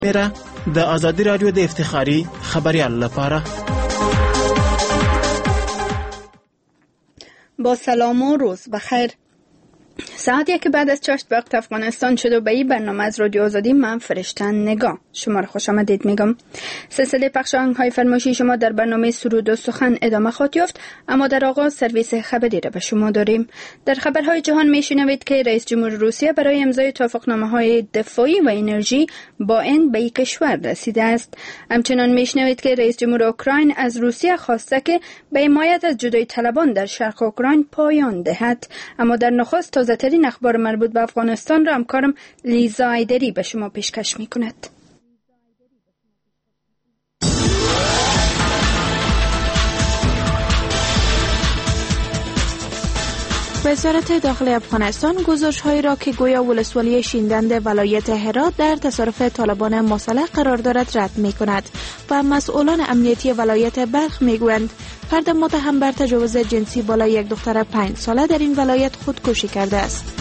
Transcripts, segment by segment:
میره د آزادی رادیو د افتخاری خبریال لپاره. با سلام و روز بخیر. ساعتی که بعد از چاشت وقت افغانستان شد و به این برنامه از رادیو آزادی من فرشتن نگاه شما را خوش آمدید میگم. سلسله پخش آهنگ‌های فرمایشی شما در برنامه سرود و سخن ادامه خواهد یافت، اما در آغاز سرویس خبری را به شما داریم. در خبرهای جهان میشنوید که رئیس جمهور روسیه برای امضای توافقنامه‌های دفاعی و انرژی با این به این کشور رسیده است. همچنان میشنوید که رئیس جمهور اوکراین از روسیه خواسته که به حمایت از جدایی طلبان در شرق اوکراین پایان دهد. اما در نخست تازه‌ترین اخبار مربوط به افغانستان را همکارم لیزا ایدری به شما پیشکش می‌کند. وزارت داخلی افغانستان گزارش‌هایی را که گویا ولسوالی شیندند ولایت هرات در تصرف طالبان مسلح قرار دارد رد می‌کند و مسئولان امنیتی ولایت بلخ می‌گویند فرد متهم بر تجاوز جنسی بالای یک دختر 5 ساله در این ولایت خودکشی کرده است.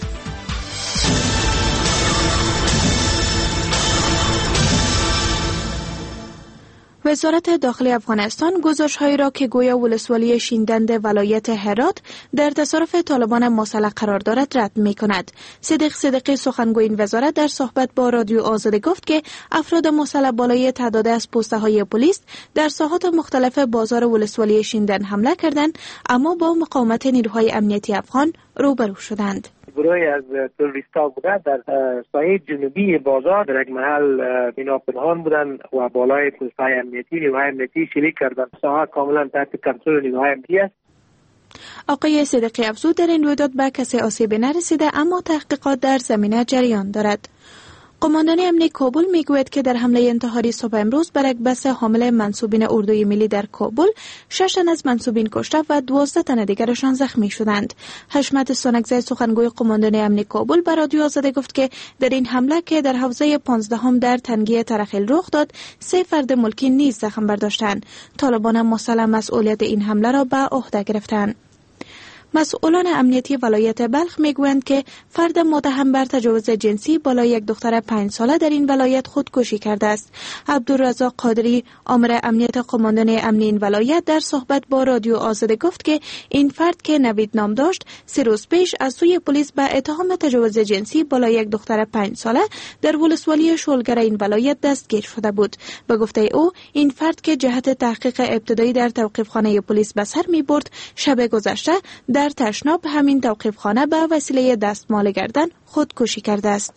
وزارت داخلی افغانستان گزارش‌هایی را که گویا ولسوالی شیندند ولایت هرات در تصرف طالبان مسلح قرار دارد رد می‌کند. صدیق صدیقی سخنگوی این وزارت در صحبت با رادیو آزادی گفت که افراد مسلح بالای تعداد از پوسته‌های پلیس در ساحات مختلف بازار ولسوالی شیندن حمله کردند، اما با مقاومت نیروهای امنیتی افغان روبرو شدند. گروهی از تروریست‌ها بودند در ساحه جنوبی بازار در یک محل اینا پنهان بودند و بالای پوست‌های امنیتی نیروهای امنیتی شلیک کردند. ساحه کاملا تحت کنترل نیروهای امنیتی است. آقای صدیقی افزود در این رویداد به کسی آسیبی نرسیده، اما تحقیقات در زمینه جریان دارد. قماندان امنیتی کابل میگوید که در حمله انتحاری صبح امروز بر یک بس حامل منسوبین اردوی ملی در کابل 6 تن از منسوبین کشته و 12 تن دیگرشان زخمی شدند. حشمت سونگزی سخنگوی قماندان امنیتی کابل به رادیو آزادی گفت که در این حمله که در حوزه 15 در تنگی ترخیل رخ داد 3 فرد ملکی نیز زخم برداشتند. طالبان مسلح مسئولیت این حمله را به عهده گرفتند. مسئولان امنیتی ولایت بلخ میگویند که فرد متهم بر تجاوز جنسی بالای یک دختر 5 ساله در این ولایت خودکشی کرده است. عبدالرزاق قادری آمر امنیت قماندان امنی این ولایت در صحبت با رادیو آزادی گفت که این فرد که نوید نام داشت 3 روز پیش از سوی پلیس به اتهام تجاوز جنسی بالای یک دختر 5 ساله در ولسوالی شلگر این ولایت دستگیر شده بود. به گفته او این فرد که جهت تحقیق ابتدایی در توقیفخانه پلیس به سر می‌برد شب گذشته در تشناب همین توقیفخانه به وسیله دستمال گردن خودکشی کرده است.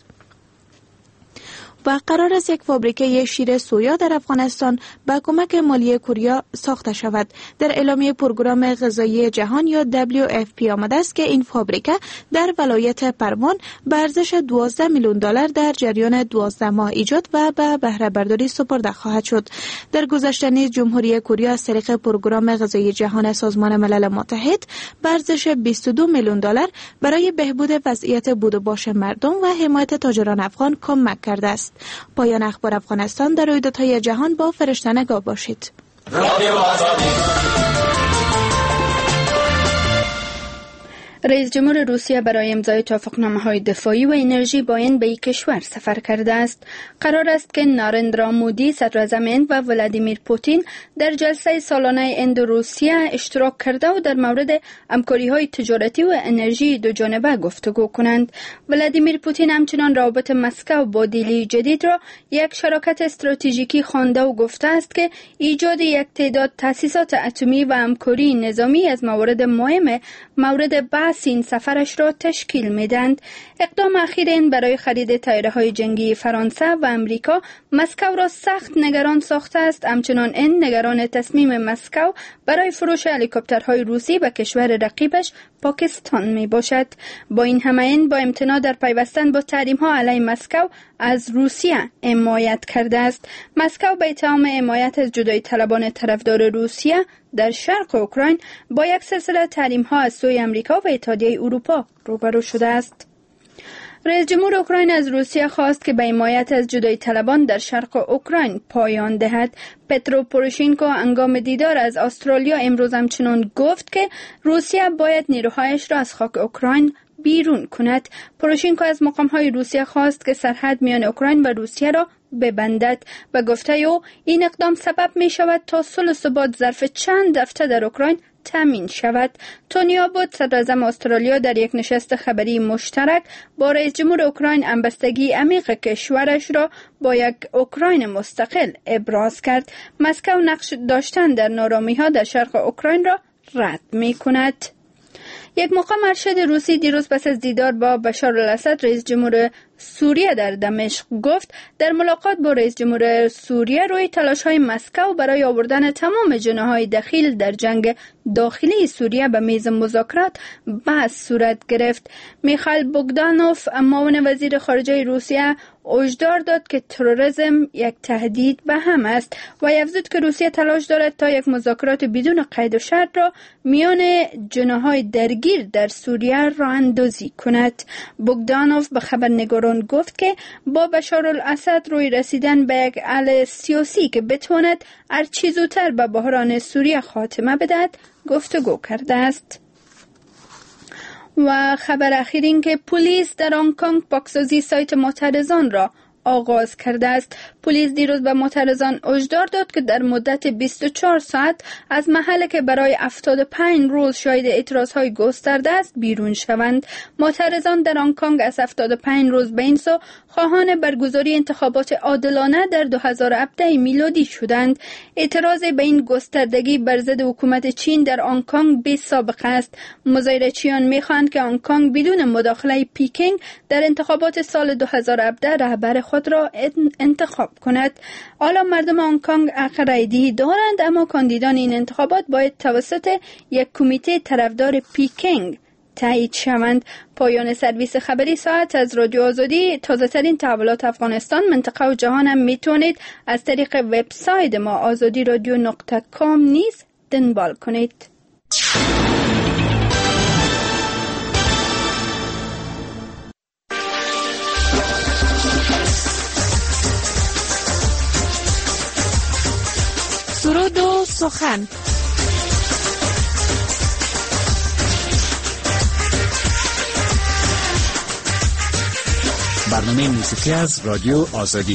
و قرار است یک فابریکه شیر سویا در افغانستان با کمک مالی کره ساخته شود. در اعلامیه پروگرام غذایی جهان یا WFP آمده است که این فابریکه در ولایت پروان به ارزش $12 میلیون در جریان 12 ماه ایجاد و به بهره برداری سپرده خواهد شد. در گذشته نیز جمهوری کره از طریق پروگرام غذایی جهان سازمان ملل متحد به ارزش $22 میلیون برای بهبود وضعیت بود و باش مردم و حمایت تاجران افغان کمک کرده است. پایان اخبار افغانستان. در رویدادهای جهان با فرشته نگاه باشید. رئیس جمهور روسیه برای امضای توافقنامه‌های دفاعی و انرژی با این به این کشور سفر کرده است. قرار است که نارندرا مودی صدراعظم هند و ولادیمیر پوتین در جلسه سالانه هند و روسیه اشتراک کرده و در مورد همکاری‌های تجارتی و انرژی دوجانبه گفتگو کنند. ولادیمیر پوتین همچنان روابط مسکو با دهلی جدید را یک شراکت استراتژیکی خوانده و گفته است که ایجاد یک تعداد تأسیسات اتمی و همکاری نظامی از موارد مهم مورد بحث این سفرش را تشکیل میدند. اقدام اخیر این برای خرید طیاره‌های جنگی فرانسه و امریکا مسکو را سخت نگران ساخته است. همچنان این نگران تصمیم مسکو برای فروش هلیکوپترهای روسی به کشور رقیبش پاکستان می باشد. با این همه این با امتناع در پیوستن با تحریم‌ها علیه مسکو از روسیه حمایت کرده است. مسکو به اتهام حمایت از جدایی طلبان طرفدار روسیه در شرق اوکراین با یک سلسله تحریم‌ها از سوی امریکا و اتحادیه اروپا روبرو شده است. رئیس جمهور اوکراین از روسیه خواست که به حمایت از جدایی طلبان در شرق اوکراین پایان دهد. پترو پوروشینکو هنگام دیدار از استرالیا امروز همچنین گفت که روسیه باید نیروهایش را از خاک اوکراین بیرون کند. پوروشینکو از مقام‌های روسیه خواست که سرحد میان اوکراین و روسیه را ببندد و گفته او این اقدام سبب می شود تا صلح و ثبات ظرف چند هفته در اوکراین تامین شود. تونی آبوت صدراعظم استرالیا در یک نشست خبری مشترک با رئیس جمهور اوکراین همبستگی عمیق کشورش را با یک اوکراین مستقل ابراز کرد. مسکو نقش داشتن در نارامی‌ها در شرق اوکراین را رد می کند. یک مقام ارشد روسی دیروز پس از دیدار با بشار الاسد رئیس جمهور سوریه در دمشق گفت در ملاقات با رئیس جمهور سوریه روی تلاش‌های مسکو برای آوردن تمام جناح‌های دخیل در جنگ داخلی سوریه به میز مذاکرات بحث صورت گرفت. میخائیل بوگدانوف معاون وزیر خارجه روسیه هشدار داد که تروریسم یک تهدید به هم است و افزود که روسیه تلاش دارد تا یک مذاکرات بدون قید و شرط را میان جناح‌های درگیر در سوریه راه اندازی کند. بوگدانوف به خبرنگاران گفت که با بشار الاسد روی رسیدن به یک حل سیاسی که بتواند هرچه زودتر به بحران سوریه خاتمه بدهد گفتگو کرده است. و خبر اخیر این که پلیس در هنگ کنگ پاکسازی سایت معترضان را آغاز کرده است. پلیس دیروز به معترضان هشدار داد که در مدت 24 ساعت از محلی که برای 75 روز شاهد اعتراضهای گسترده است بیرون شوند. معترضان در هنگ کنگ از 75 روز به این سو خواهان برگزاری انتخابات عادلانه در 2017 میلادی شدند. اعتراض به این گستردگی بر ضد حکومت چین در هنگ کنگ بی سابقه است. مظاهره‌چیان می‌خواهند که هنگ کنگ بدون مداخله پکینگ در انتخابات سال 2017 رهبر خود را انتخاب کند. حالا مردم هنگ کنگ حق رای‌دهی دارند، اما کاندیدان این انتخابات باید توسط یک کمیته طرفدار پکینگ تایید شوند. پایان سرویس خبری ساعت از رادیو آزادی. تازه ترین تحولات افغانستان، منطقه و جهان هم میتونید از طریق وبسایت ما azadiradio.com نیز دنبال کنید. سرود و سخن. برنامه موسیقی از رادیو آزادی.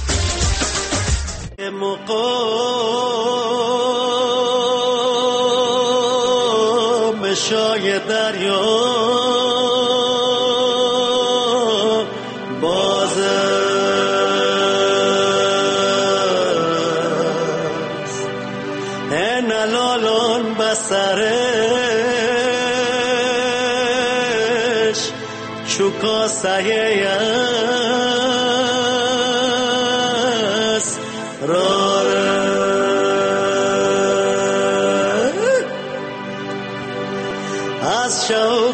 مقام شای دریا باز است، نلالان بسرش چوکا سایه است راره از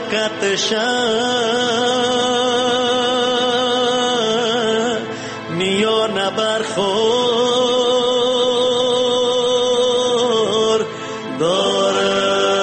شوکتشان میان برخور داره.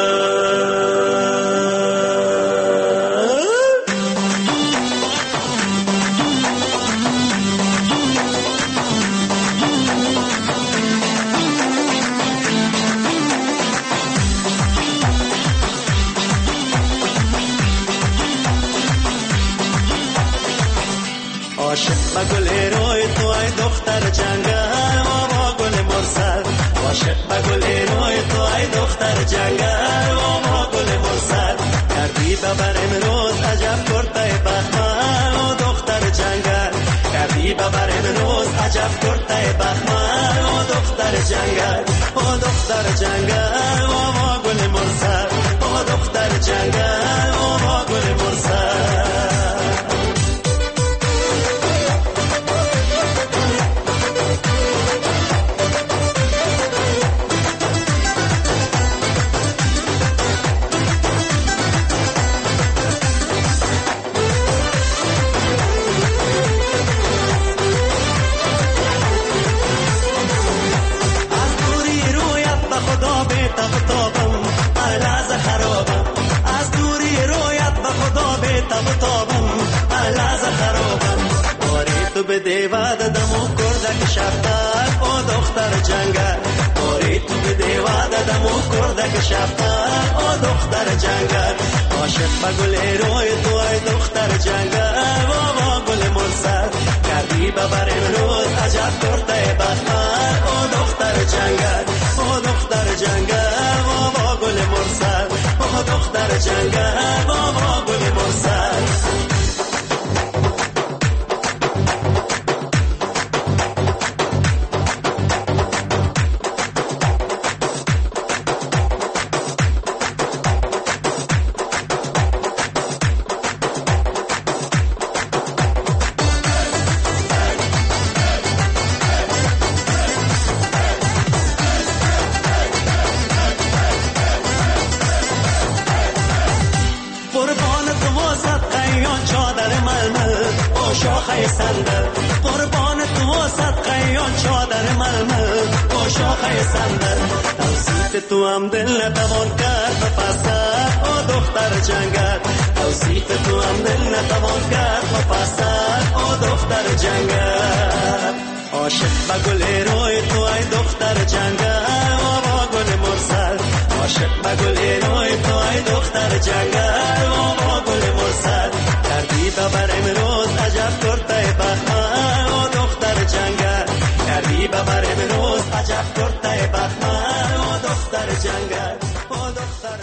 عاشق به گل روی تو ای دختر جنگل و با گل مرسل، عاشق به گل روی تو ای دختر جنگل و با گل مرسل، کردی ببر امروز عجب کرده بخمل و دختر جنگل، کردی ببر امروز عجب کرده بخمل و دختر جنگل، و دختر جنگل و با گل مرسل، و دختر جنگل و با گل مرسل. تو به دیواد دمو کردک شفتر، او دختر جنگل، اوری امید تو به دیوار دادم و کردک شفتر او دختر جنگل عاشق به گل روی تو ای دختر جنگل و گل مرسل کردی ببر امروز عجب کرده بختر او دختر جنگل او دختر جنگل و گل مرسل او دختر جنگل و گل مرسل شاخه صندل قربان تو صدقیان چادر ململ با شاخه صندل توصیف تو هم دل نتوان کرد بپسر او دختر جنگل توصیف تو هم دل نتوان کرد بپسر او دختر جنگل عاشق به گل روی تو ای دختر جنگل و با گل مرسل عاشق به گل روی تو ای دختر جنگل و با گل مرسل کردی ببر امروز عجب کرده بختر و دختر جنگل کردی ببر امروز عجب کرده بختر و دختر جنگل و دختر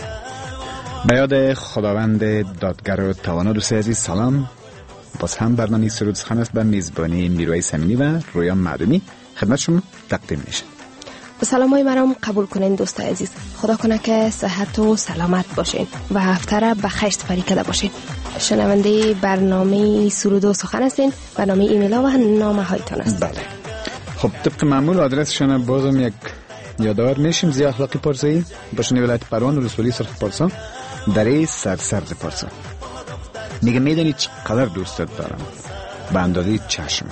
جنگل. به یاد خداوند دادگر و توانا دوست عزیز سلام. باز هم برنامه سرود سخن است به میزبانی نیروی سمینی و رویا معدومی خدمت شما تقدیم میشه. سلام های مرام قبول کنین دوست عزیز. خدا کنه که صحت و سلامت باشین و هفته را به خیر سپری کرده باشین. شنونده برنامه سرود و سخن هستین. برنامه ایمیل ها و نامه هایتان است. بله. خب طبق معمول آدرس شما بازم یک یادآور میشیم. زی اخلاقی پارسایی باشن ولایت پروان و رسولی سرخ پارسا دره سرسبز پارسا. میگه میدونی چقدر دوستت دارم به اندازه چشم،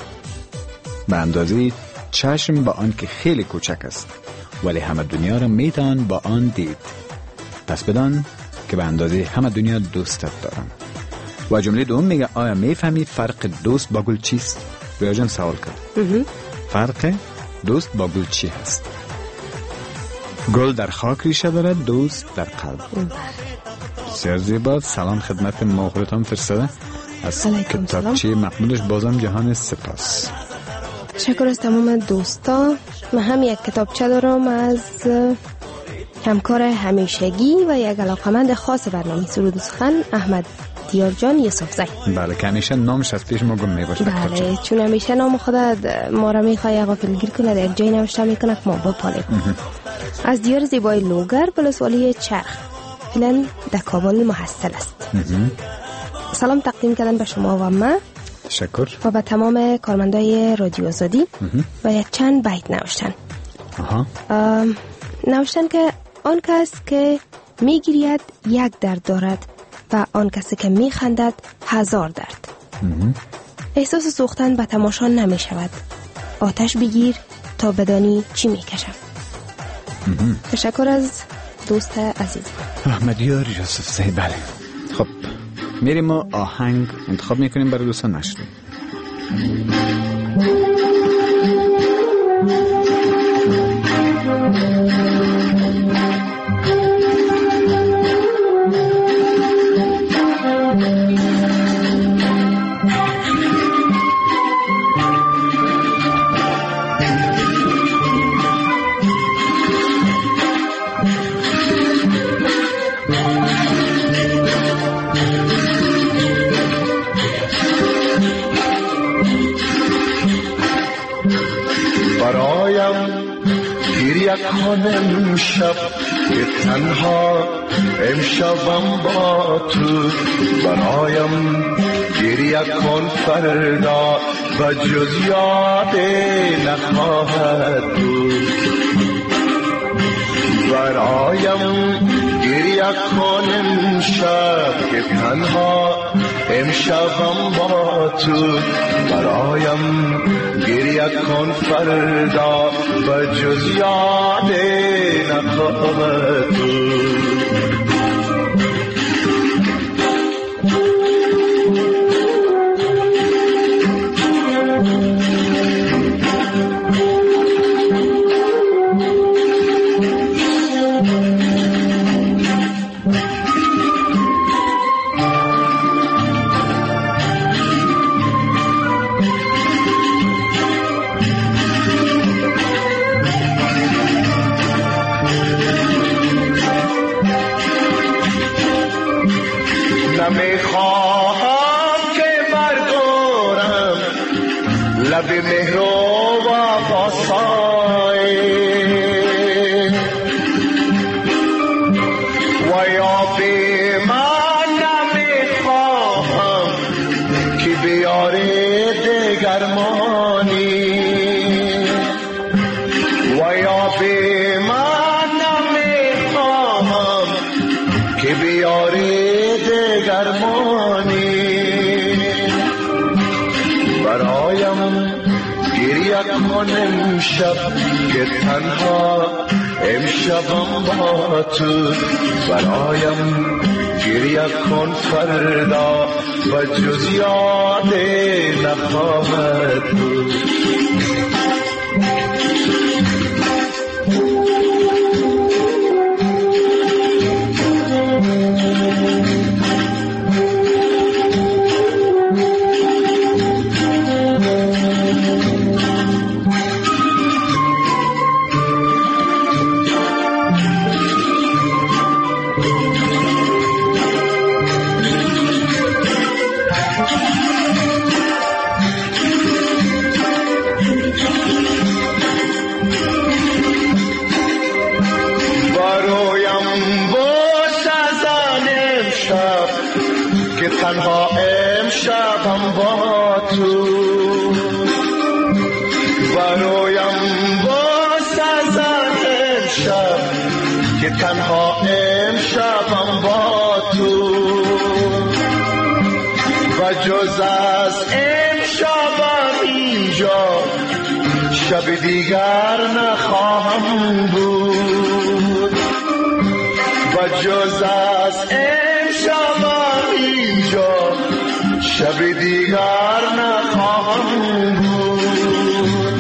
به اندازه چشم با آن که خیلی کوچک است ولی همه دنیا را میتوان با آن دید. پس بدان که به اندازه همه دنیا دوستت دارم. و جمله دوم میگه آیا میفهمی فرق دوست با گل چیست؟ رویا جان سوال کرد. فرق دوست با گل چی هست؟ گل در خاک ریشه دارد، دوست در قلب. بسیار زیبا. سلام خدمت ما خودتان فرستاده از کتابچه مقبولش بازم جهان سپاس. تشکر از تمام دوستا. من هم یک کتابچه دارم از همکار همیشگی و یک علاقمند خاص برنامه سرود و سخن احمد دیار جان یوسفزی. بله که همیشه نامش از پیش ما گم میباشه. بله چون همیشه نام خودت ما را میخواه غافلگیر کنه در یک جای نوشته میکنه که ما بپالیم. از دیار زیبای لوگر ولسوالی چرخ فعلا در کابل محصل است. سلام تقدیم کردن به شما و من. تشکر. و به تمام کارمندای رادیو آزادی و یک چند بیت نوشتن. نوشتن که آن کس که میگیرید یک درد دارد و آن کسی که میخندد هزار درد. احساس سوختن به تماشا نمی شود. آتش بگیر تا بدانی چی میکشم. تشکر از دوست عزیز احمدیار یوسفزی. بله خب میریم ما آهنگ انتخاب میکنیم برای دوستان نشدیم. امشب که تنها امشبم با تو برایم گریه کن فردا و جز یاد نخواهد بود. برایم گریه کن امشب که تنها امشبم با تو برایم گریه کن فردا و جز یاد نخواهد بود. مهر و وفای و یا به من نمیخواهم که بیاره دگر مانی و یا به من نمیخواهم که بیاره دگر مانی برایم گریه کن امشب که تنها امشبم با تو برایم گریه کن فردا و جز یاد نخواهد بود تنها امشبم با تو برایم باز از امشب که تنها امشبم با تو و جز از امشبم اینجا شب دیگر نخواهم بود و جز از امشبم اینجا شب دیگر نخواهم بود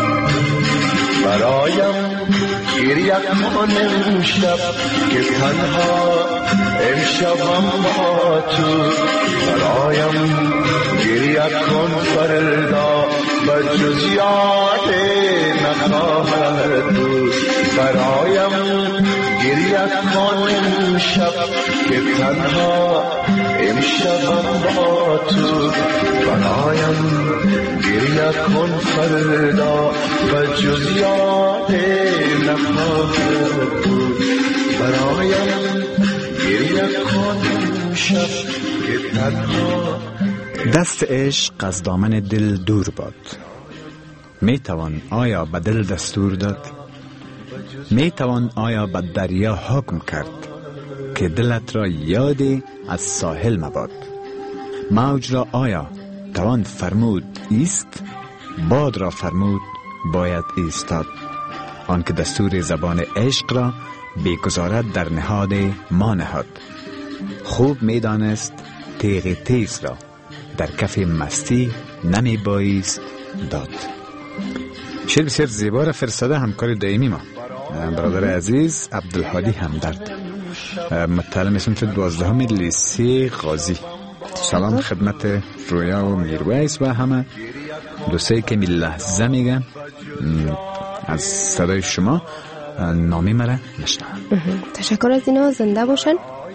برایم گریه کن امشب که تنها امشبم با تو برایم گریه کن فردا و جز یاد نخواهد بود برایم گریه کن امشب که تنها امشبم با تو برایم گریه کن فردا و جز یاد نخواهد بود برایم گریه کن امشب که تنها. دست عشق از دامن دل دور باد. می توان آیا به دل دستور داد؟ می توان آیا به دریا حکم کرد که دلت را یادی از ساحل مباد؟ موج را آیا توان فرمود ایست؟ باد را فرمود باید ایستاد. آن که دستور زبان عشق را بیگذارد در نهاد ما نهاد. خوب می دانست تیغ تیز را در کف مستی نمی بایست داد. شعر بسیار زیبا را فرستاده همکار دائمی ما برادر عزیز عبدالهادی همدرد، متعلم صنف 12 لیسه غازی. سلام خدمت رویا و میرویس و همه دوستایی که می لحظه میگن از صدای شما نامی مرا نشنوم. تشکر از اینا، زنده باشن.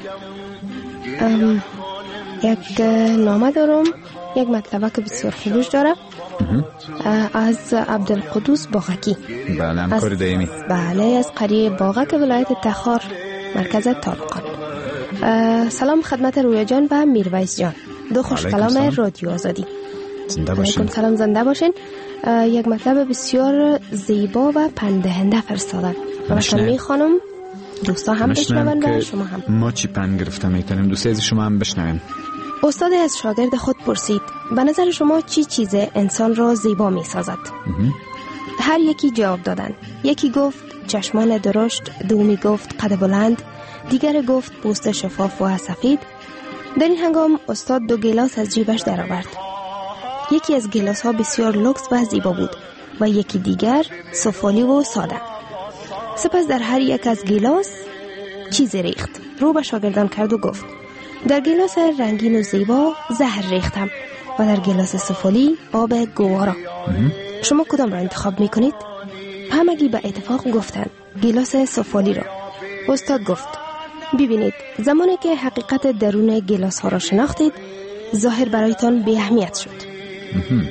یک نامه دارم، یک مطلبه که بسیار خوبش داره از عبدالقدوس باغکی. بله، همکار دائمی. بله، از قریه باغک ولایت تخار مرکز طالقان. سلام خدمت رویا جان و میرویس جان، دو خوش کلام رادیو آزادی. زنده باشین. سلام، زنده باشین. یک مطلب بسیار زیبا و پندهنده فرستادن و من میخوانم دوستا هم بشنون و شما هم. ما چی پند گرفته میکنیم، دوستا از شما هم بشنویم. استاد از شاگرد خود پرسید به نظر شما چی چیز انسان را زیبا می سازد؟ هر یکی جواب دادن. یکی گفت چشمان درشت، دومی گفت قد بلند، دیگر گفت پوست شفاف و سفید. در این هنگام استاد دو گیلاس از جیبش درآورد. یکی از گیلاس ها بسیار لوکس و زیبا بود و یکی دیگر سفالی و ساده. سپس در هر یک از گیلاس چیزی ریخت. رو به شاگردان کرد و گفت در گیلاس رنگین و زیبا زهر ریختم و در گیلاس سفالی آب گوارا. شما کدام را انتخاب میکنید؟ همگی به اتفاق گفتند گیلاس سفالی را. استاد گفت ببینید، زمانی که حقیقت درون گیلاس ها را شناختید ظاهر برایتان بی اهمیت شد.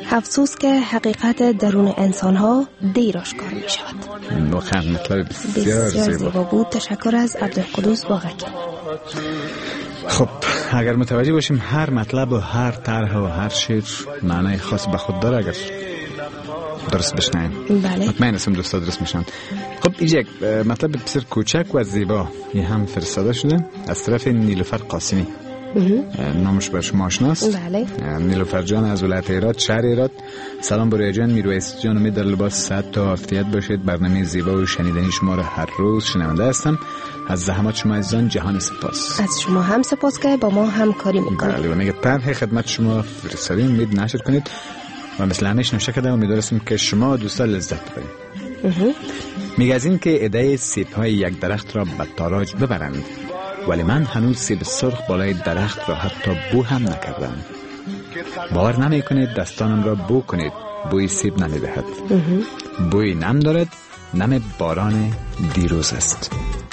افسوس که حقیقت درون انسان ها دیر آشکار می شود. واقعا مطلب بسیار زیبا بود. تشکر از عبدالقدوس باغکی. خب اگر متوجه باشیم هر مطلب و هر طرح و هر شعر معنای خاص به خود داره، اگر درست بشنیم بله مطمئن هستم دوستا درست میشن. خب اینجا یک مطلب بسیار کوچک و زیبا یه هم فرستاده شده از طرف نیلوفر قاسمی. نامش بر شما آشناست؟ بله. نیلوفر جان از ولایت هرات، شهر هرات. سلام برای جان میرویس جان، امید در لباس صحت تا عافیت باشید. برنامه زیبا و شنیدنی شما را هر روز شنونده هستم. از زحمات شما عزیزان جهان سپاس. از شما هم سپاس که با ما همکاری میکنید. بله و میگه طرح خدمت شما فرستادیم، امید نشر کنید و مثل همیشه نوشته کردم امیدوارم که شما دوستا لذت ببرید. میگه از این که ایده سیب‌های یک درخت را به تاراج ببرند، ولی من هنوز سیب سرخ بالای درخت را حتی بو هم نکردم. باور نمی کنید دستانم را بو کنید، بوی سیب نمی دهد. بوی نم دارد، نم باران دیروز است.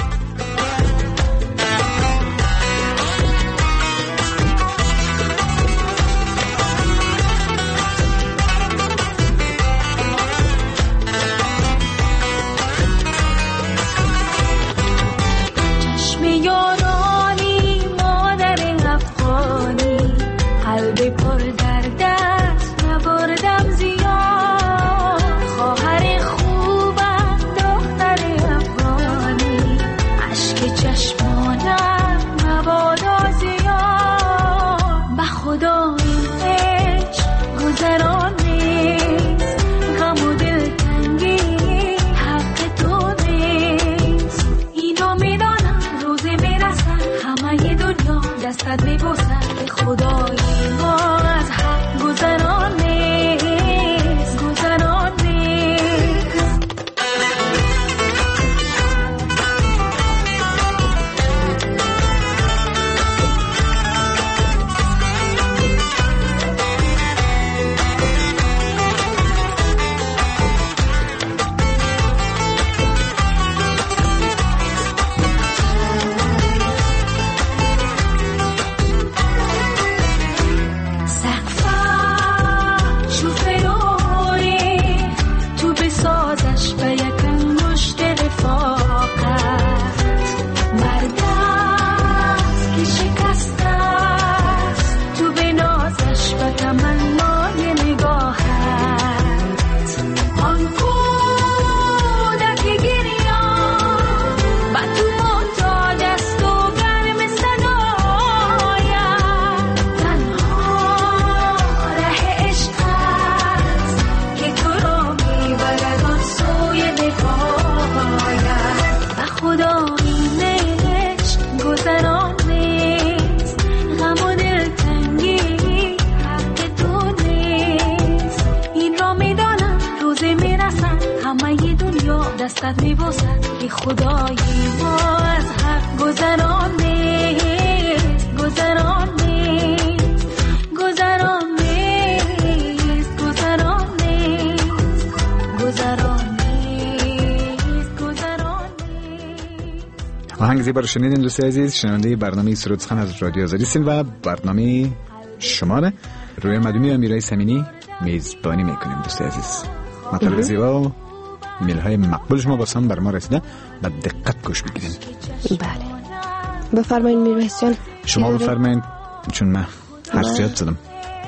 دستت میبوسم که خدای ما از حق گذران نیست، گذران نیست، گذران نیست، گذران نیست، گذران نیست، گذران نیست. آهنگ زیبا رو شنیدین دوست عزیز، شنونده برنامه سرودخان از رادیو آزادی هستین و برنامه شماره روی مدومی و میرای سمینی میزبانی میکنیم دوست عزیز. مطلب زیبا و میلهای مقبول شما باسم بر ما رسیده، به دقت گوش بگیرین. بله بفرمایید میرویس جان. شما بفرمایید چون من هر زیاد زدم.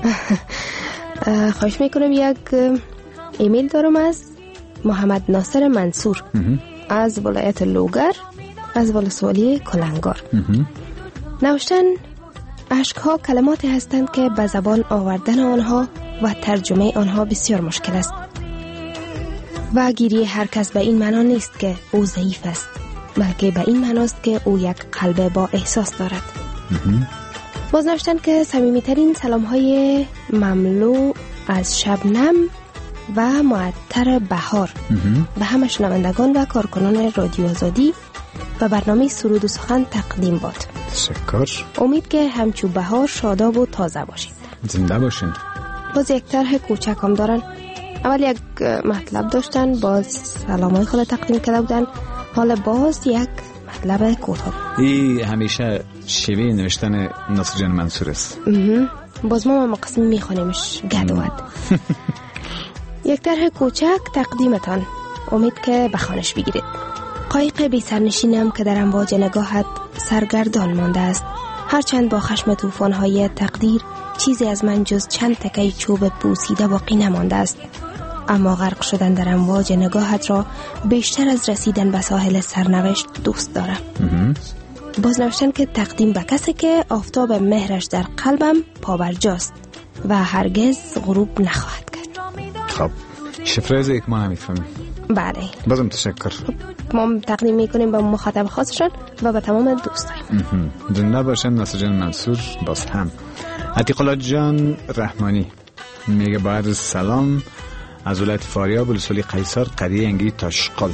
خواهش میکنم. یک ایمیل دارم از محمد ناصر منصور از ولایت لوگر از ولسوالی کلنگار. نوشتن اشک‌ها کلماتی هستند که به زبان آوردن آنها و ترجمه آنها بسیار مشکل است و گیری هر کس به این معنا نیست که او ضعیف است، بلکه به این معناست که او یک قلب با احساس دارد. باز نوشتن که صمیمی‌ترین سلام‌های مملو از شبنم و معطر بهار به همه شنوندگان و کارکنان رادیو آزادی و برنامه سرود و سخن تقدیم باد. تشکر. امید که همچو بهار شاداب و تازه باشید. زنده باشین. باز یک طرح کوچک هم دارن. اول یک مطلب داشتن، باز سلامای خود تقدیم کرده بودن، حالا باز یک مطلب کوتاه. این همیشه شیوه نوشتن ناصر جان منصور است. باز ما مقسم میخونیمش گدواد. یک طرح کوچک تقدیمتان، امید که بخوانش بگیرید. قایق بی سرنشینم که در امواج نگاهت سرگردان مانده است، هرچند با خشم طوفان‌های تقدیر چیزی از من جز چند تکه چوب بوسیده باقی نمانده است، اما غرق شدن در امواج نگاهت را بیشتر از رسیدن به ساحل سرنوشت دوست دارم. بازنوشتن که تقدیم به کسی که آفتاب مهرش در قلبم پابرجاست و هرگز غروب نخواهد کرد. خب شفره یک ما نمیفهمیم. بله بازم تشکر. ما تقدیم میکنیم به مخاطب خاصشان و به تمام دوستان. زنده باشن. ناصر جان منصور باز هم. عتیق الله جان رحمانی میگه با عرض سلام از ولایت فاریاب ولسوالی قیصر قریه انگی تاشقال.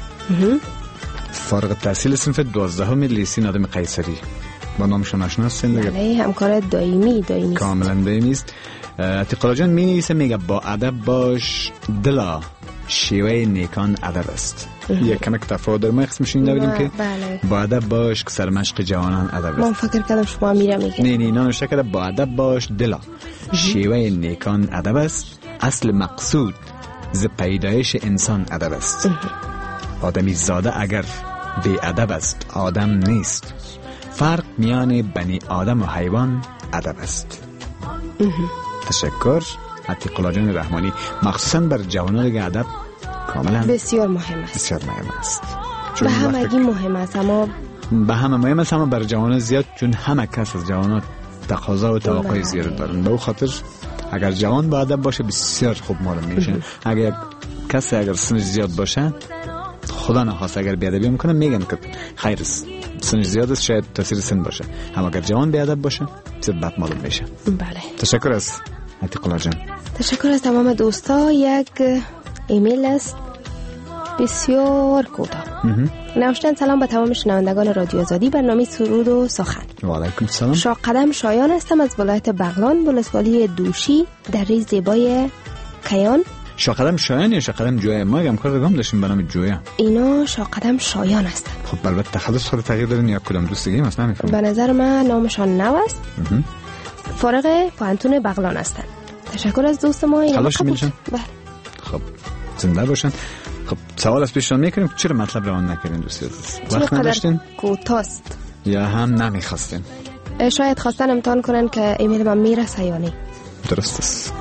فارغ التحصیل صنف 12 لیسین آدم قیصری. با نامشون آشنا هستین دیگه؟ بله همکار دائمی کاملا دائمی است. عتیق الله جان مینویسه میگه با ادب باش دلا، شیوه نیکان ادب است. یک کمک تفاوت در ما قسمش این داریم که با ادب باش که سرمشق جوانان ادب است. من فکر کردم شما میره میگه نه نوشته کرده با ادب باش دلا، شیوه نیکان ادب است، اصل مقصود ز پیدایش انسان ادب است. آدمی زاده اگر بی ادب است آدم نیست. فرق میان بنی آدم و حیوان ادب است. تشکر عتیق الله جان رحمانی. مخصوصا بر جوانان دیگه ادب کاملا بسیار مهم است. بسیار مهم است. به همگی مهم است، اما به همه مهم است، اما بر جوانان زیاد، چون همه کس از جوانان تقاضا و توقع زیاد دارن. به اون خاطر اگر جوان با ادب باشه بسیار خوب معلوم میشه. اگر کسی اگر سنش زیاد باشه خدا نخواست اگر بیادبی میکنه میگن که خیر است، سنش زیاد است، شاید تاثیر سن باشه. اما اگر جوان بیادب باشه بسیار بد معلوم میشه. بله تشکر از عتیق الله جان. تشکر از تمام دوستا. یک ایمیل است بسیار کوتاه. نوشتن سلام به تمام شنوندگان رادیو آزادی، برنامه سرود و سخن. و علیکم السلام. شاقدم شایان هستم از ولایت بغلان ولسوالی دوشی در ریز زیبای کیان. شاقدم شایان یا شاقدم جویا؟ ما هم کار رقم داشتیم به نام جویا. اینا شاقدم شایان هستن. خب البته تخلص خود تغییر دارن یا کدام دوست دیگه مثلا نمیفهمم. به نظر من نامشان نو است. فارغ پوهنتون بغلان هستن. تشکر از دوست ما. اینا قبول. بله. خب زنده باشن. خب سوال از پیشتان میکنیم چرا مطلب روان نکردین دوستی عزیز؟ وقت نداشتین؟ کوتاست یا هم نمیخواستین؟ شاید خواستن امتحان کنن که ایمیل من میرسه یا نه. درست است.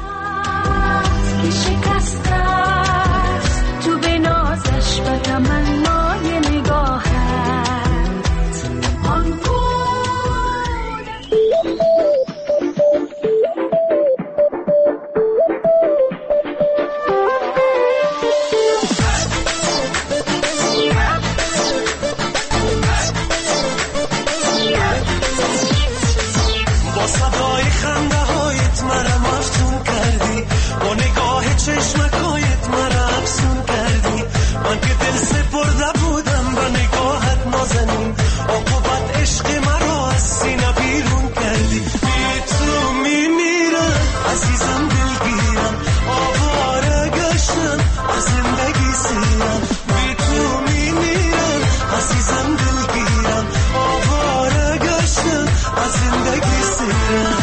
تو به نازش و تمنای نگاهت با صدای خنده هایت مرا مفتون کردی، با نگاه چشمکایت مرا افسون کردی. من که دل سپرده بودم به نگاهت نازنین، عاقبت عشق مرا از سینه بیرون کردی. بی تو میمیرم عزیزم دلگیرم، آواره گشتم از زندگی سیرم. بی تو میمیرم عزیزم دلگیرم، آواره گشتم از زندگی سیرم.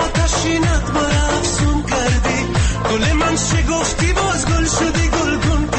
شگفتی باز گل شدی گلگون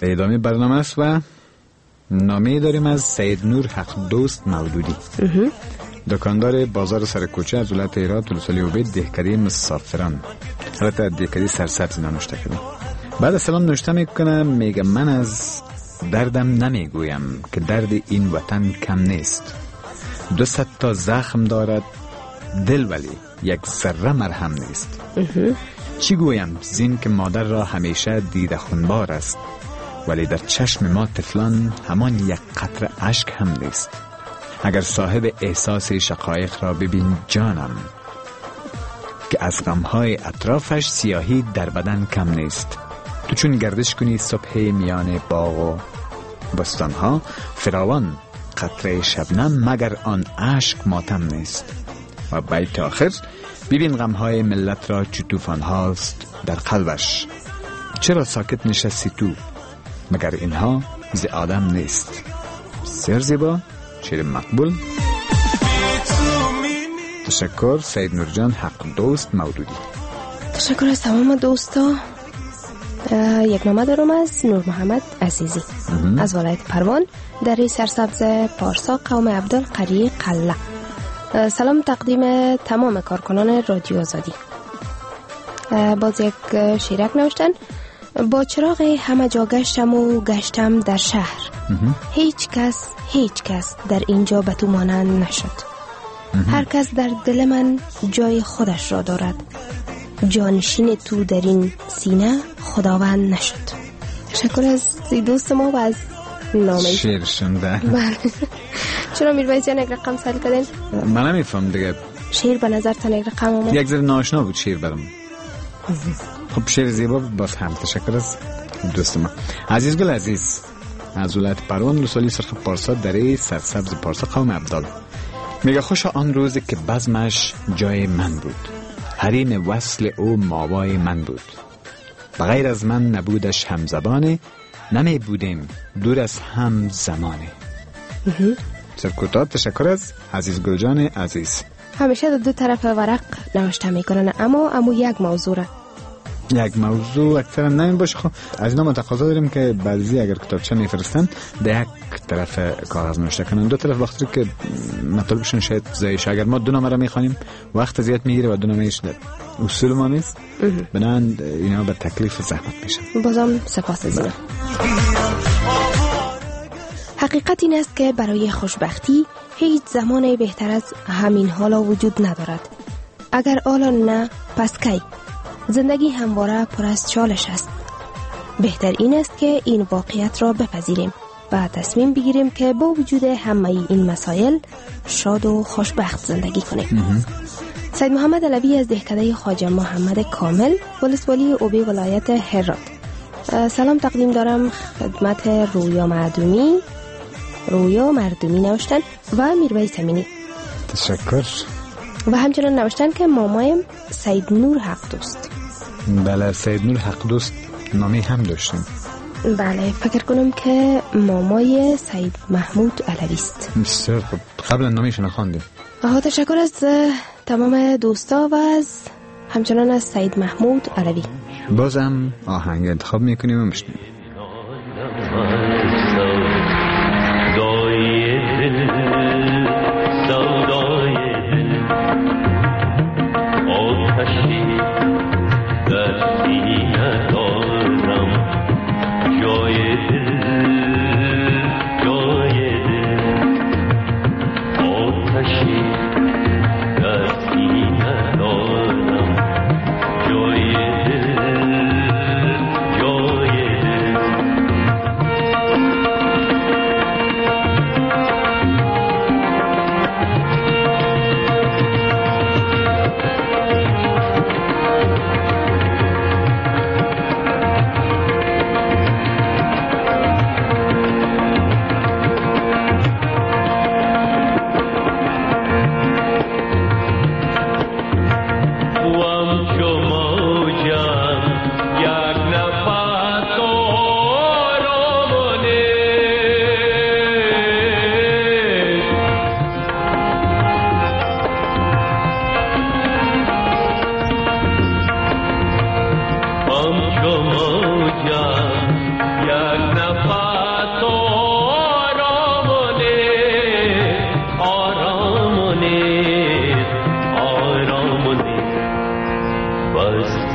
ادامه برنامه است و نامه داریم از سید نور حق دوست مولودی، دکاندار بازار سرکوچه از ولایت هرات ولسوالی عبید دهکده مسافران، البته دهکده سرسبز نوشته کرده. بعد از سلام نوشته میکنم، میگه من از دردم نمیگویم که درد این وطن کم نیست. 200 تا زخم دارد دل ولی یک ذره مرهم نیست. چی گویم زین که مادر را همیشه دیده خونبار است، ولی در چشم ما طفلان همان یک قطره اشک هم نیست. اگر صاحب احساس شقایق را ببین جانم، که از غمهای اطرافش سیاهی در بدن کم نیست. تو چون گردش کنی صبح میان باغ و بستانها، فراوان قطره شبنم مگر آن اشک ماتم نیست. و بیت آخر، ببین غمهای ملت را چو طوفان هاست در قلبش، چرا ساکت نشستی تو، مگر اینها ز آدم نیست. بسیار زیبا، شعر مقبول. تشکر سید نورجان حق دوست مولودی. تشکر از تمام دوستا. یک نامه دارم از نور محمد عزیزی از ولایت پروان در سرسبز پارسا قوم عبدال قریه قله. سلام تقدیم تمام کارکنان رادیو آزادی. باز یک شیرک نوشتن. با چراغ همه جا گشتم و گشتم در شهر، هیچ کس در اینجا به تو مانند نشد. هر کس در دل من جای خودش را دارد، جانشین تو در این سینه خداوند نشد. تشکر از دوست ما و از نامه شعر شنده. بله. چرا میرویس جان یک رقم سل کردین؟ من نمیفهم دیگه. شعر به نظر تن یک رقم آمد؟ یک ذره ناشنا بود شعر برام. خب شعر زیبا باز هم. تشکر از دوست ما. عزیز گل عزیز از ولایت پروان ولسوالی سرخ پارسا دره سرسبز پارسا قوم عبدال میگه خوش آن روزی که بزمش جای من بود، حریم وصل او ماوای من بود. بغیر از من نبودش همزبانه، نمی بودیم دور از هم زمانه. سرکوتات. تشکر از عزیز گلجان عزیز. همیشه دو طرف ورق نوشته میکنن، اما یک موضوع را یک موضوع اکثرا نمی باشه. خب از اینا ما تقاضا داریم که بعضی اگر کتابچه میفرستن در یک طرف کاغذ نوشته کنن، دو طرف وقتی که مطلبشون شاید زایش. اگر ما دو نامه را میخوانیم وقت زیاد میگیره و دو نامهش اصول ما نیست، بنابراین اینا به تکلیف زحمت میشن. بازم سپاس از اینا. حقیقت این است که برای خوشبختی هیچ زمان بهتر از همین حالا وجود ندارد. اگر حالا نه پس کی؟ زندگی همواره پر از چالش است. بهتر این است که این واقعیت را بپذیریم و تصمیم بگیریم که با وجود همه این مسائل شاد و خوشبخت زندگی کنیم. سید محمد علوی از دهکده خواجه محمد کامل ولسوالی عبی ولایت هرات. سلام تقدیم دارم خدمت رویا مردمی نوشتن و میرویس امینی. تشکر. و همچنان نوشتن که مامایم سید نور حق دوست. بله سید نور حق دوست نامی هم داشتیم. بله فکر کنم که مامای سید محمود علوی است. بسیار خوب. قبل نامیشون خواندیم. تشکر از تمام دوستا و از همچنان از سید محمود علوی. بازم آهنگ انتخاب میکنیم و میشنیم. جای دل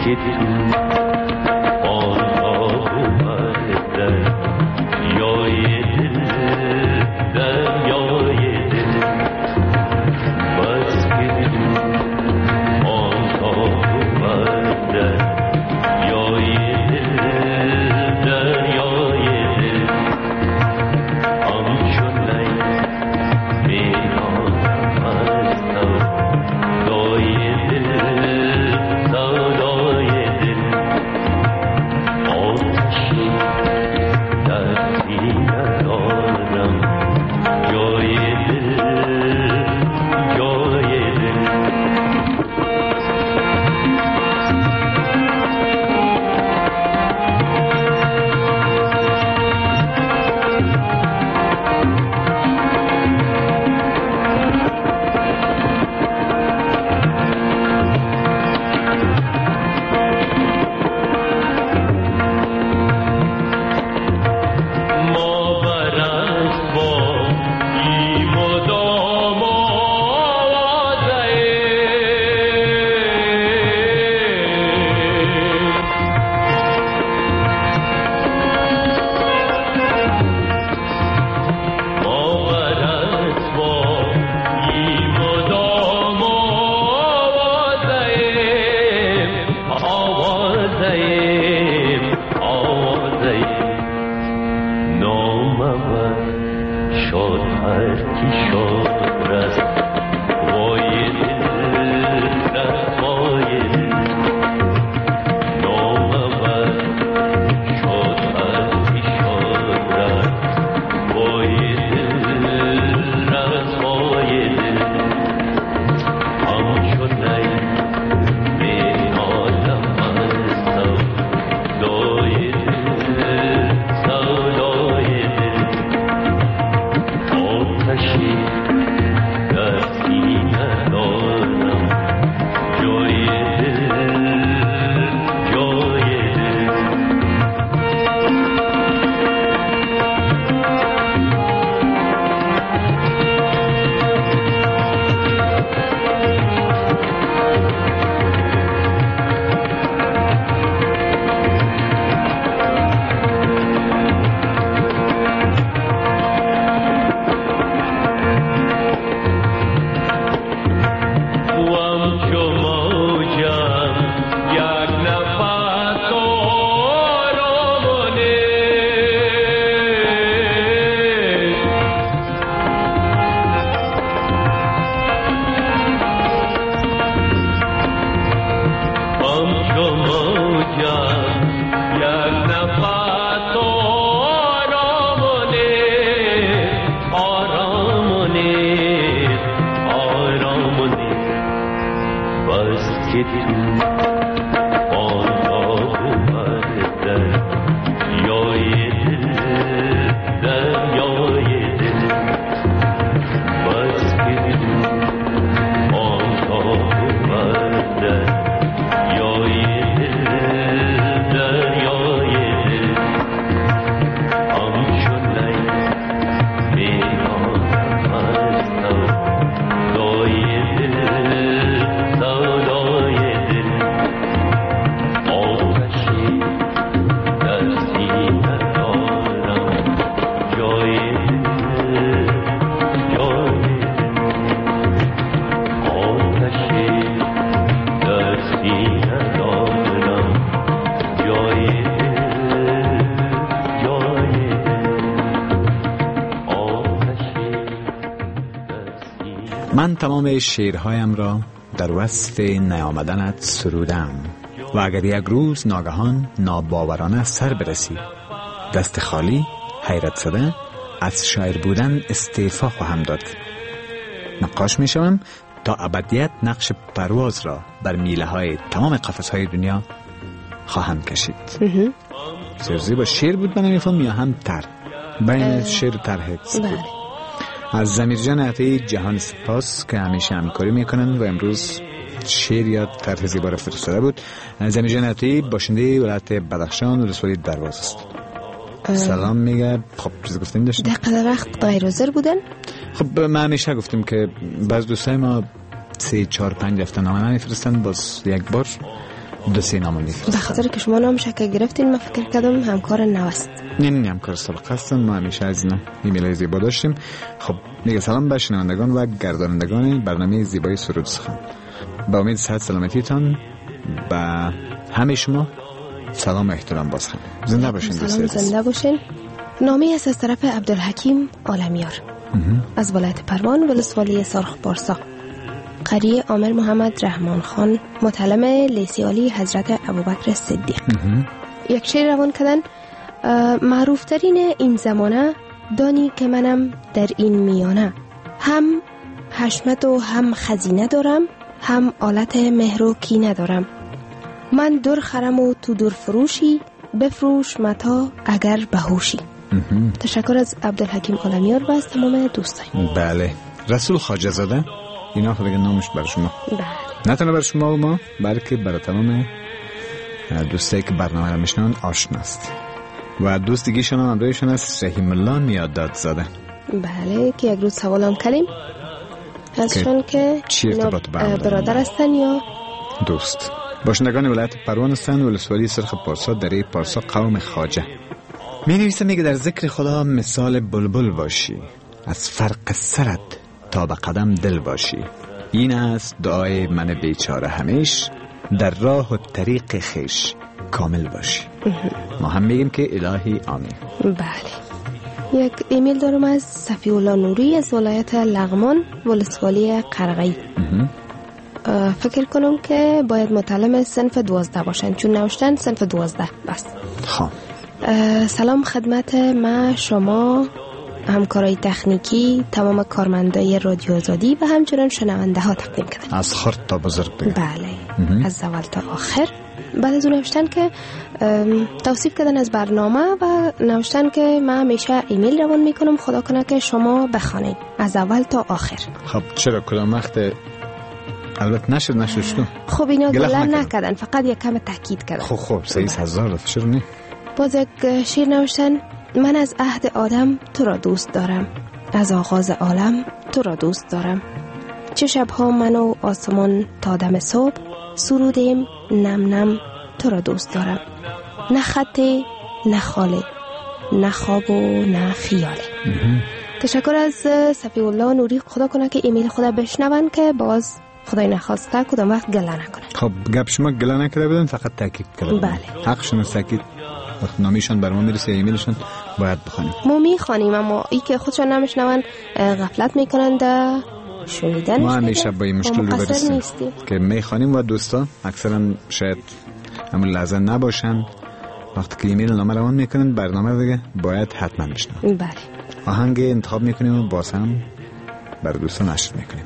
من تمام شعرهایم را در وصف نیامدنت سرودم و اگر یک روز ناگهان ناباورانه سر برسی دست خالی حیرت زده از شاعر بودن استعفا خواهم داد. نقاش می شوم تا ابدیت نقش پرواز را بر میله های تمام قفس های دنیا خواهم کشید. سرزی با شعر بود من نمیفهم یا هم تر بین شعر و تر حدث بود. از زمیر جان عطایی جهان سپاس که همیشه همکاری میکنن و امروز شعر یا طرح زیبا را فرستاده بود. زمیر جان عطایی باشنده ولایت بدخشان ولسوالی درواز است. سلام میگه. خب چیز گفتیم داشتیم دقیقه وقت غیر حاضر بودن. خب ما همیشه گفتیم که بعض دوستای ما 3-4-5 هفته نامه نمیفرستن، باز یک بار 2-3 نام میفرستم. به خاطر که شما نامش که گرفتین من فکر کردم همکار نوست. نه همکار سابق هستن. ما همیشه از اینا ایمیل زیبا داشتیم. خب میگه سلام به شنوندگان و گردانندگان برنامه زیبای سرود سخن. با امید صحت سلامتیتان و همه شما سلام و احترام باز هم. زنده باشین. سلام زنده باشین. نامی است از طرف عبدالحکیم عالمیار از ولایت پروان ولسوالی سرخ پارسا. قریه عامر محمد رحمان خان متعلم لیسه عالی حضرت ابوبکر صدیق. یک شعر روان کردن. معروف ترین این زمانه دانی که منم در این میانه، هم حشمت و هم خزینه دارم، هم آلت مهر و کینه دارم. من در خرم و تو در فروشی، بفروش متا اگر بهوشی. تشکر از عبدالحکیم عالمیار و از تمام دوستان. بله. رسول خواجه زاده اینا خود دیگه نامش برای شما. بله. نه تنها برای شما و ما بلکه برای تمام دوستایی که برنامه را میشنون آشناست. و دوست دیگه‌شون هم همراهشون است رحیم الله میاداد زاده. بله که یک روز سوالم کردیم ازشون که چی ارتباط برادر هستن یا دوست. باشندگان ولایت پروان هستن ولسوالی سرخ پارسا دره پارسا قوم خواجه. می نویسه میگه در ذکر خدا مثال بلبل باشی، از فرق سرت تا به قدم دل باشی. این است دعای من بیچاره همیش، در راه و طریق خیش کامل باشی. ما هم میگیم که الهی آمین. بله. یک ایمیل دارم از صفی الله نوری از ولایت لغمان ولسوالی قرغی. فکر کنم که باید متعلم صنف 12 باشن چون نوشتن صنف 12 بس. خب سلام خدمت ما شما همکارای تکنیکی تمام کارمندای رادیو آزادی و همچنین شنونده ها تقدیم کردم. از خرد تا بزرگ بگم. بله. از اول تا آخر. بعد از اون نوشتن که توصیف کردن از برنامه و نوشتن که من همیشه ایمیل روان میکنم خدا کنه که شما بخوانید از اول تا آخر. خب چرا کدام وقت البته نشد تو؟ خب اینا گله نکردن فقط یک کم تاکید کردن. خب 30000 دفعه چرا نه؟ باز یک شعر نوشتن من از عهد آدم تو را دوست دارم، از آغاز عالم تو را دوست دارم. چه شبها من و آسمان تا دم صبح سرودیم نم نم تو را دوست دارم. نه خطه نه خاله نه خواب و نه خیاله. تشکر از صفی الله نوری. خدا کنه که ایمیل خدا بشنون که باز خدای نخواسته کدام وقت گله نکنه. خب گپ شما گله نکرده بودن فقط تاکید کردن. بله. حقشون است تاکید. وقت نامیشون بر ما میرسه ایمیلشون باید بخونیم. ما میخوانیم اما ای که خودشون نمیشنون غفلت میکنن در شنیدنش. ما همیشه با این مشکل رو برسیم که میخوانیم و دوستان اکثرا شاید همون لحظه نباشن وقتی که ایمیل نامه روان میکنن برنامه دیگه باید حتما بشنون. بله. آهنگ انتخاب میکنیم و باز هم برای دوستان نشر میکنیم.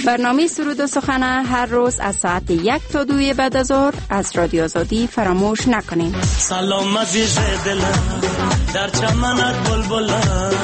برنامه سرود و سخن هر روز از ساعت 1 تا 2 بعد از ظهر از رادیو آزادی فراموش نکنین. سلام عزیز دلم در چمنت بلبلم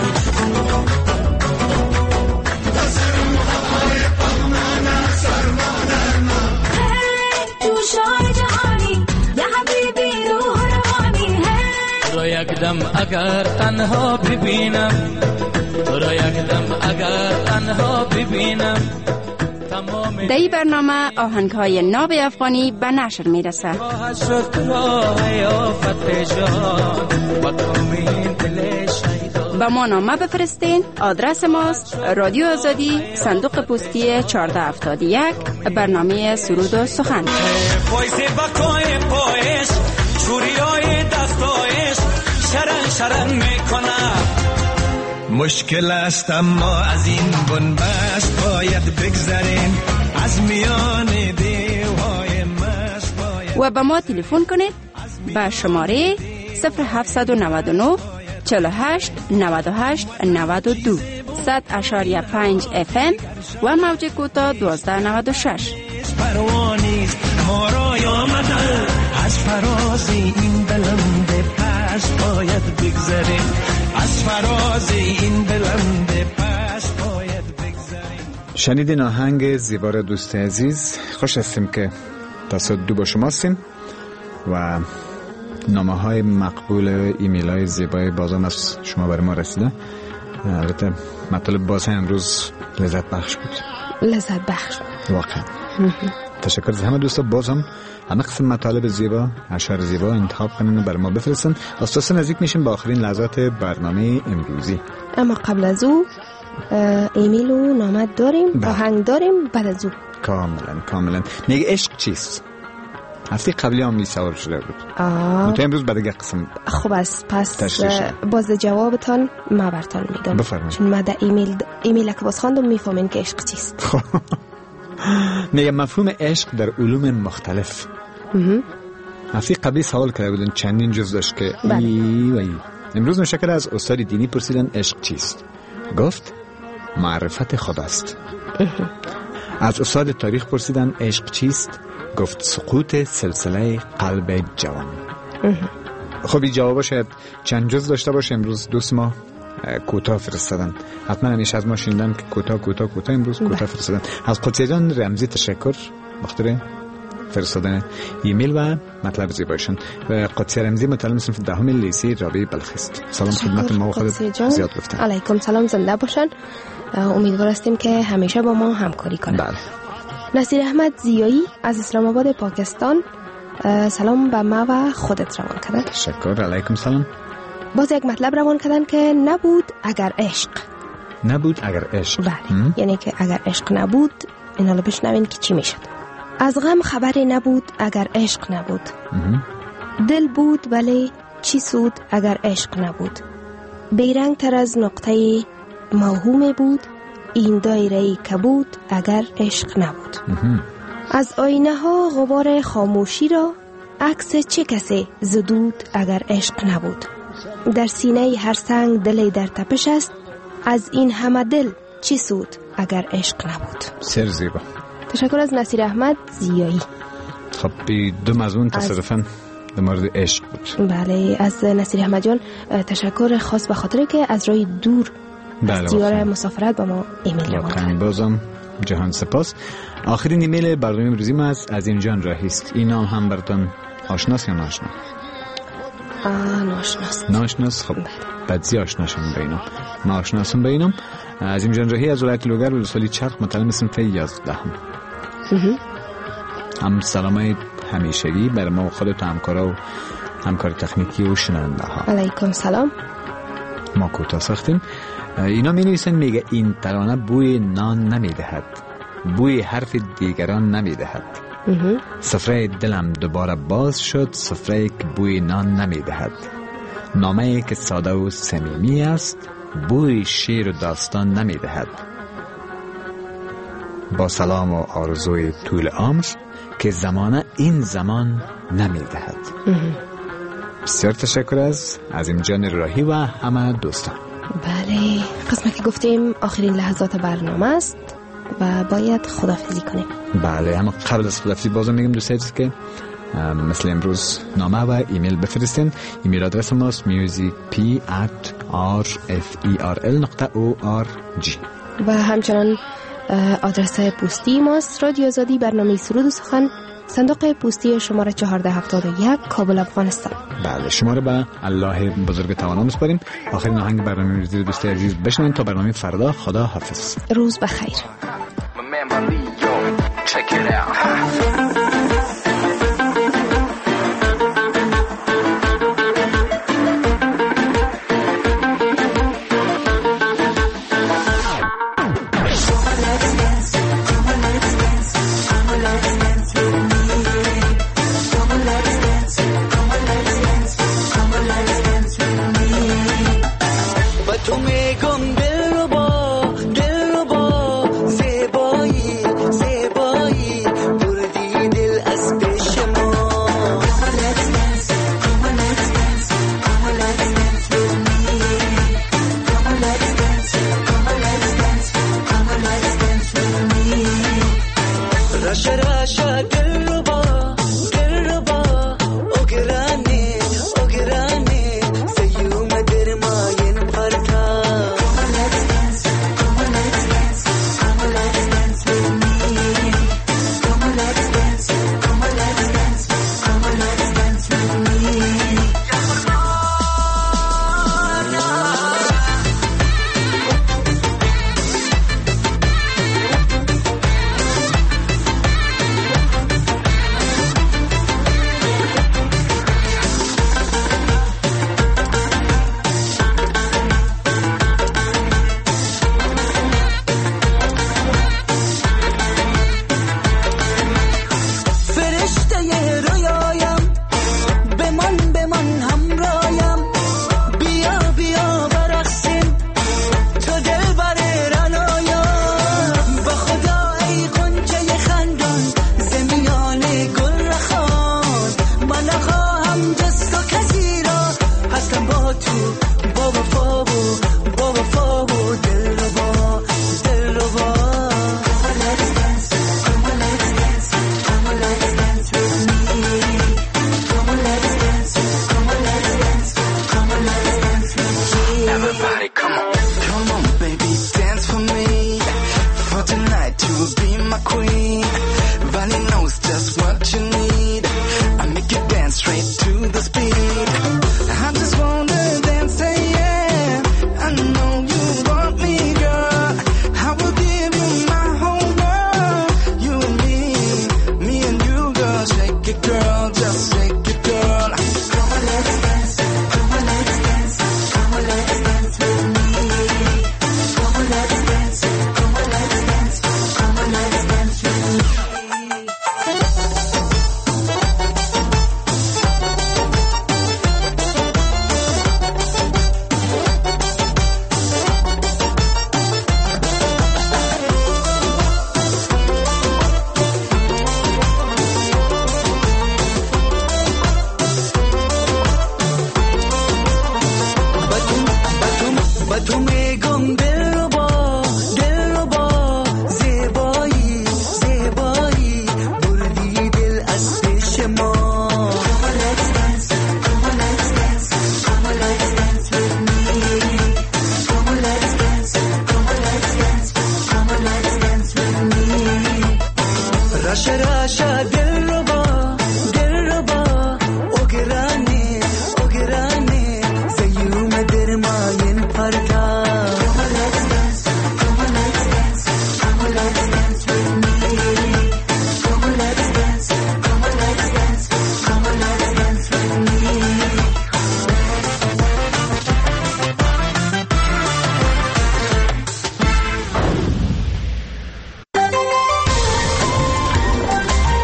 تو را یک دم اگر تنها ببینم تو را یک دم اگر تنها ببینم. در این برنامه آهنگ‌های ناب افغانی به نشر میرسه. با ما نامه بفرستین. آدرس ماست رادیو آزادی، صندوق پستی 1471، برنامه سرود و سخن. مشکل است اما از این بنبست باید بگذریم، از میان دیوهای مست باید. و به ما تلفن کنید به شماره 0799 48 98 92 100.5 FM و موج کوتاه 1296. پروانیست ما را آمده از فراز این بلند پست باید بگذریم، از فراز این بلند پست باید بگذریم. شنیدین آهنگ زیبا را دوست عزیز. خوش هستیم که تصادو با شما هستیم و نامه های مقبول، ایمیل های زیبای بازم از شما برای ما رسیده. البته مطالب باز امروز لذت بخش بود. لذت بخش واقعا. تشکر از همه دوستا. باز هم همه قسم مطالب زیبا، اشعار زیبا انتخاب کنن و برای ما بفرستن. اساسا نزدیک میشیم به آخرین لحظات برنامه امروزی. اما قبل از او ایمیل و نامه داریم، آهنگ داریم. بعد از او کاملا میگه عشق چیست؟ هفته قبلی هم سوال شده بود. تو امروز بعد یک قسم. خب پس باز جوابتان ما برتان میدم. بفرمایید. چون ما در ایمیل که باز خواندم میفهمین که عشق چیست. میگه مفهوم عشق در علوم مختلف. هفته قبلی سوال کرده بودن، چندین جز داشت که امروز مشکل از استاد دینی پرسیدن عشق چیست؟ گفت معرفت خداست. از استاد تاریخ پرسیدن عشق چیست؟ گفت سقوط سلسله قلب جوان. خب این جوابا شاید چند جز داشته باشه. امروز دوست ما کوتاه فرستادن. حتما همیشه از ما شنیدن که کوتاه امروز کوتاه فرستادن. از قدسی جان رمزی تشکر بخاطر فرستادن ایمیل و مطلب زیبایشون. و قدسی رمزی متعلم صنف دهم لیسه رابعه بلخ است. سلام خدمت ما و خودت زیاد گفتن. علیکم سلام، زنده باشن. امیدوار هستیم که همیشه با ما همکاری کنن. بله. نصیر احمد زیایی از اسلام آباد پاکستان سلام به ما و خودت روان کردن. تشکر. علیکم سلام. باز یک مطلب روان کردن که نبود اگر عشق. بله. یعنی که اگر عشق نبود، اینا رو بشنوین که چی میشد. از غم خبری نبود اگر عشق نبود. دل بود ولی چی سود اگر عشق نبود. بیرنگ تر از نقطه موهوم بود، این دایره کبود اگر عشق نبود. از آینه ها غبار خاموشی را عکس چه کسی زدود اگر عشق نبود. در سینه هر سنگ دلی در تپش است، از این همه دل چی سود اگر عشق نبود. سر زیبا. تشکر از نصیر احمد زیایی. خب دو مضمون تصادفاً در مورد عشق بود. بله، از نصیر احمد جان تشکر خاص به خاطر که از راه دور از دیار مسافرت با ما ایمیل روان کرد. بازم جهان سپاس. آخرین ایمیل برنامه امروزی ما از این جان راهی است. این نام هم براتون آشناست یا ناشنا؟ ناشناست. خب بعضی آشناشم به اینم. ما آشناسم به اینم. از این جان راهی از ولایت لوگر ولسوالی چرخ متعلم صنف 11. هم سلامای همیشگی بر ما و خودت و همکارا و همکار تکنیکی و شنونده ها. علیکم سلام. ما کوتاه ساختیم. اینا می نویسن میگه این ترانه بوی نان نمی دهد، بوی حرف دیگران نمی دهد. سفره دلم دوباره باز شد، سفره که بوی نان نمی دهد. نامه که ساده و صمیمی است، بوی شعر و داستان نمی دهد. با سلام و آرزوی طول عمر که زمانه این زمان نمی دهد. بسیار تشکر از این جان راهی و همه دوستان. بله، قسمت که گفتیم آخرین لحظات برنامه است. و باید خداحافظی کنیم. بله، اما قبل از خداحافظی بازم میگم دوستان که مثل امروز نامه و ایمیل بفرستین. ایمیل آدرس ماست musicp@rferl.org و همچنان آدرس پستی ماست رادیو آزادی، برنامه سرود و سخن، صندوق پستی شماره 1471 کابل افغانستان. بله، شما رو به الله بزرگ توانا میسپاریم. آخرین آهنگ برنامه رو دوستان عزیز بشنوین تا برنامه فردا. خدا حافظ. روز بخیر.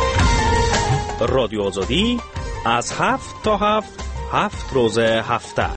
رادیو آزادی از 7 تا 7 روز هفته